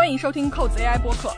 欢迎收听扣子 AI 播客。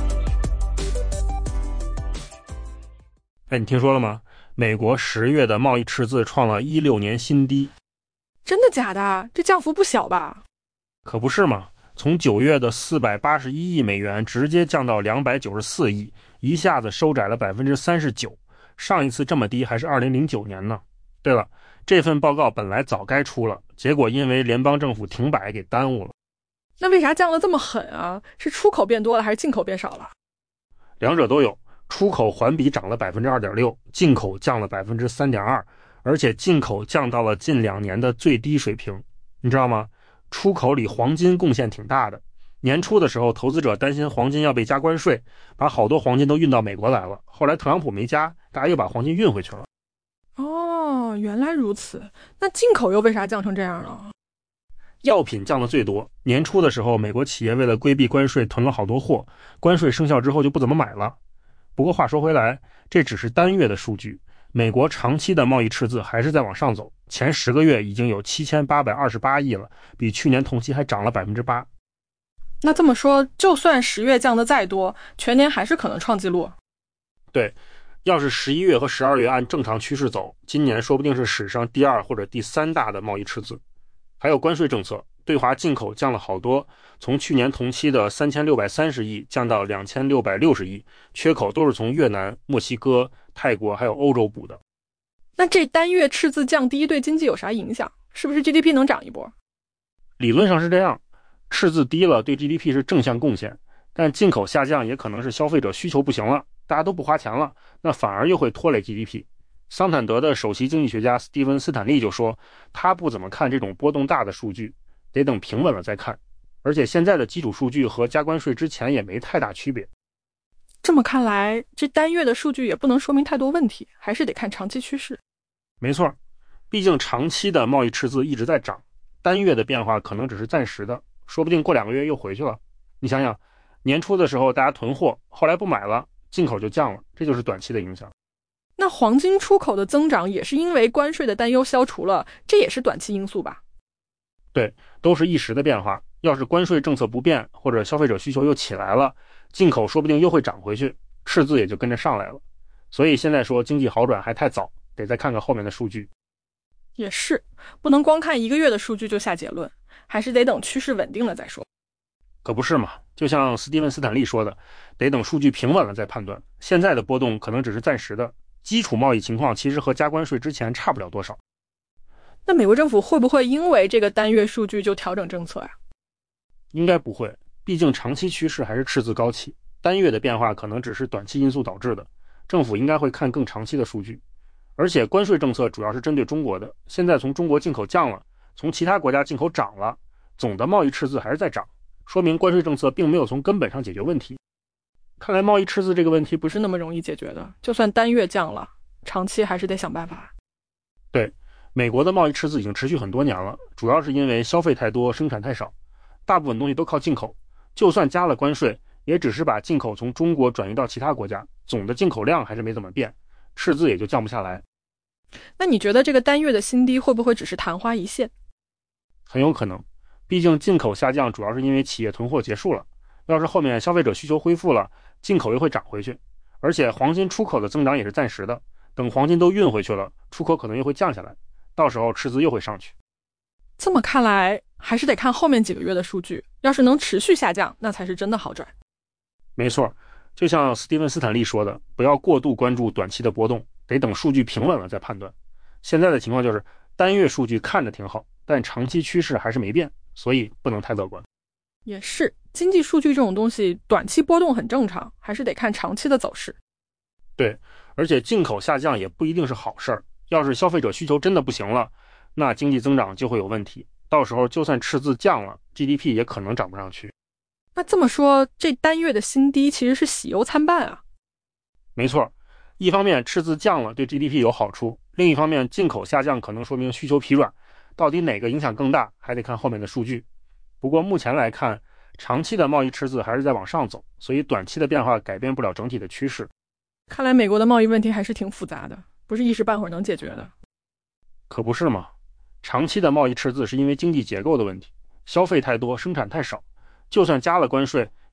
你听说了吗？美国10月的贸易赤字创了16年新低。 真的假的？这降幅不小吧？ 可不是嘛，从9月的481亿美元直接降到294亿，一下子收窄了 39%。上一次这么低还是2009年呢。对了，这份报告本来早该出了，结果因为联邦政府停摆给耽误了。 那为啥降得这么狠啊？是出口变多了还是进口变少了？ 两者都有，出口环比涨了 2.6%， 进口降了 3.2%， 而且进口降到了近2年的最低水平。你知道吗？出口里黄金贡献挺大的。年初的时候，投资者担心黄金要被加关税，把好多黄金都运到美国来了。后来特朗普没加，大家又把黄金运回去了。 哦，原来如此。那进口又为啥降成这样了？ 药品降得最多。年初的时候，美国企业为了规避关税囤了好多货，关税生效之后就不怎么买了。不过话说回来，这只是单月的数据，美国长期的贸易赤字还是在往上走，前10个月已经有7828亿了，比去年同期还涨了 8%。 那这么说，就算10月降得再多，全年还是可能创纪录。 对，要是11月和12月按正常趋势走，今年说不定是史上第2或者第3大的贸易赤字。还有关税政策，对华进口降了好多，从去年同期的3630亿降到2660亿，缺口都是从越南、墨西哥、泰国还有欧洲补的。 那这单月赤字降低对经济有啥影响？是不是 GDP 能涨一波？ 理论上是这样，赤字低了对 GDP 是正向贡献，但进口下降也可能是消费者需求不行了，大家都不花钱了，那反而又会拖累 GDP。桑坦德的首席经济学家斯蒂文·斯坦利就说，他不怎么看这种波动大的数据，得等平稳了再看。而且现在的基础数据和加关税之前也没太大区别。 这么看来，这单月的数据也不能说明太多问题，还是得看长期趋势。 没错，毕竟长期的贸易赤字一直在涨，单月的变化可能只是暂时的，说不定过2个月又回去了。你想想，年初的时候大家囤货，后来不买了，进口就降了，这就是短期的影响。 那黄金出口的增长也是因为关税的担忧消除了，这也是短期因素吧？ 对，都是一时的变化。要是关税政策不变，或者消费者需求又起来了，进口说不定又会涨回去，赤字也就跟着上来了。所以现在说经济好转还太早，得再看看后面的数据。 也是，不能光看1个月的数据就下结论，还是得等趋势稳定了再说。 可不是嘛，就像斯蒂文·斯坦利说的，得等数据平稳了再判断，现在的波动可能只是暂时的，基础贸易情况其实和加关税之前差不了多少。 那美国政府会不会因为这个单月数据就调整政策呀？ 应该不会，毕竟长期趋势还是赤字高企，单月的变化可能只是短期因素导致的，政府应该会看更长期的数据。而且关税政策主要是针对中国的，现在从中国进口降了，从其他国家进口涨了，总的贸易赤字还是在涨，说明关税政策并没有从根本上解决问题。看来贸易赤字这个问题不是那么容易解决的，就算单月降了，长期还是得想办法。 对，美国的贸易赤字已经持续很多年了，主要是因为消费太多，生产太少，大部分东西都靠进口，就算加了关税，也只是把进口从中国转移到其他国家，总的进口量还是没怎么变，赤字也就降不下来。 那你觉得这个单月的新低会不会只是昙花一现？ 很有可能，毕竟进口下降主要是因为企业囤货结束了，要是后面消费者需求恢复了，进口又会涨回去。而且黄金出口的增长也是暂时的，等黄金都运回去了，出口可能又会降下来，到时候赤字又会上去。 这么看来，还是得看后面几个月的数据，要是能持续下降，那才是真的好转。 没错，就像斯蒂文·斯坦利说的，不要过度关注短期的波动，得等数据平稳了再判断。现在的情况就是单月数据看着挺好，但长期趋势还是没变，所以不能太乐观。 也是，经济数据这种东西短期波动很正常，还是得看长期的走势。 对，而且进口下降也不一定是好事儿，要是消费者需求真的不行了，那经济增长就会有问题，到时候就算赤字降了， GDP 也可能涨不上去。 那这么说，这单月的新低其实是喜忧参半啊。 没错，一方面赤字降了对 GDP 有好处，另一方面进口下降可能说明需求疲软，到底哪个影响更大，还得看后面的数据。不过目前来看，长期的贸易赤字还是在往上走，所以短期的变化改变不了整体的趋势。 看来美国的贸易问题还是挺复杂的，不是一时半会儿能解决的。 可不是嘛，长期的贸易赤字是因为经济结构的问题，消费太多，生产太少，就算加了关税，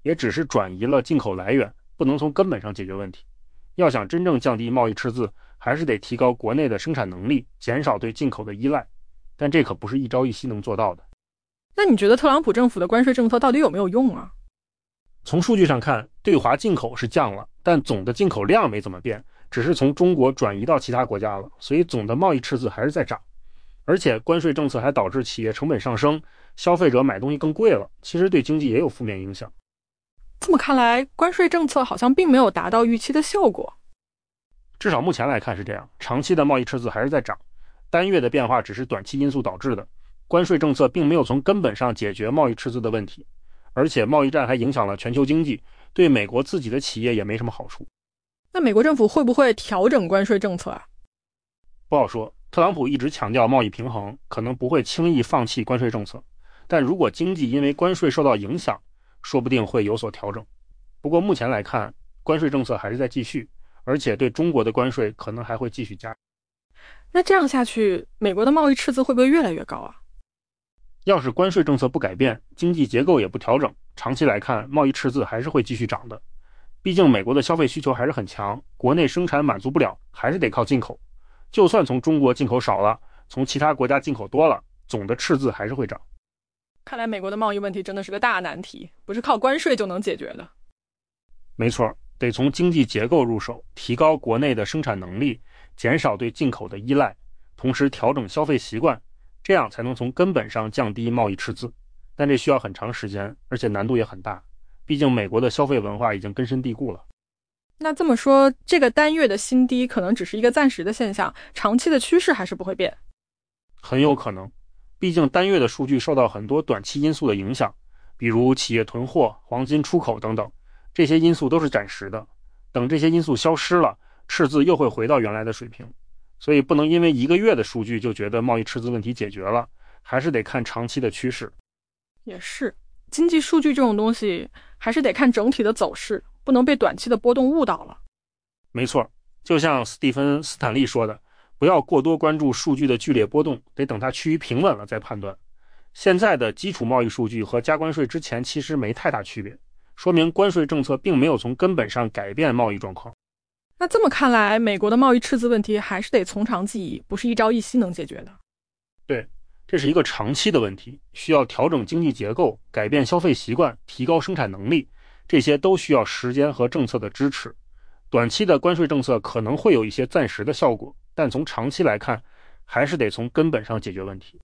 也只是转移了进口来源，不能从根本上解决问题。要想真正降低贸易赤字，还是得提高国内的生产能力，减少对进口的依赖。但这可不是一朝一夕能做到的。 那你觉得特朗普政府的关税政策到底有没有用啊？ 从数据上看，对华进口是降了，但总的进口量没怎么变，只是从中国转移到其他国家了，所以总的贸易赤字还是在涨。而且关税政策还导致企业成本上升，消费者买东西更贵了，其实对经济也有负面影响。 这么看来，关税政策好像并没有达到预期的效果。 至少目前来看是这样，长期的贸易赤字还是在涨，单月的变化只是短期因素导致的，关税政策并没有从根本上解决贸易赤字的问题，而且贸易战还影响了全球经济，对美国自己的企业也没什么好处。 那美国政府会不会调整关税政策啊？ 不好说，特朗普一直强调贸易平衡，可能不会轻易放弃关税政策，但如果经济因为关税受到影响，说不定会有所调整。不过目前来看，关税政策还是在继续，而且对中国的关税可能还会继续加。 那这样下去，美国的贸易赤字会不会越来越高啊？ 要是关税政策不改变，经济结构也不调整，长期来看，贸易赤字还是会继续涨的。毕竟美国的消费需求还是很强，国内生产满足不了，还是得靠进口。就算从中国进口少了，从其他国家进口多了，总的赤字还是会涨。 看来美国的贸易问题真的是个大难题，不是靠关税就能解决的。 没错，得从经济结构入手，提高国内的生产能力，减少对进口的依赖，同时调整消费习惯，这样才能从根本上降低贸易赤字。但这需要很长时间，而且难度也很大，毕竟美国的消费文化已经根深蒂固了。 那这么说，这个单月的新低可能只是一个暂时的现象，长期的趋势还是不会变？ 很有可能，毕竟单月的数据受到很多短期因素的影响，比如企业囤货、黄金出口等等，这些因素都是暂时的。等这些因素消失了，赤字又会回到原来的水平。所以不能因为一个月的数据就觉得贸易赤字问题解决了，还是得看长期的趋势。 也是，经济数据这种东西还是得看整体的走势，不能被短期的波动误导了。 没错，就像斯蒂芬·斯坦利说的，不要过多关注数据的剧烈波动，得等它趋于平稳了再判断。现在的基础贸易数据和加关税之前其实没太大区别，说明关税政策并没有从根本上改变贸易状况。 那这么看来，美国的贸易赤字问题还是得从长计议，不是一朝一夕能解决的。 对，这是一个长期的问题，需要调整经济结构，改变消费习惯，提高生产能力，这些都需要时间和政策的支持。短期的关税政策可能会有一些暂时的效果，但从长期来看，还是得从根本上解决问题。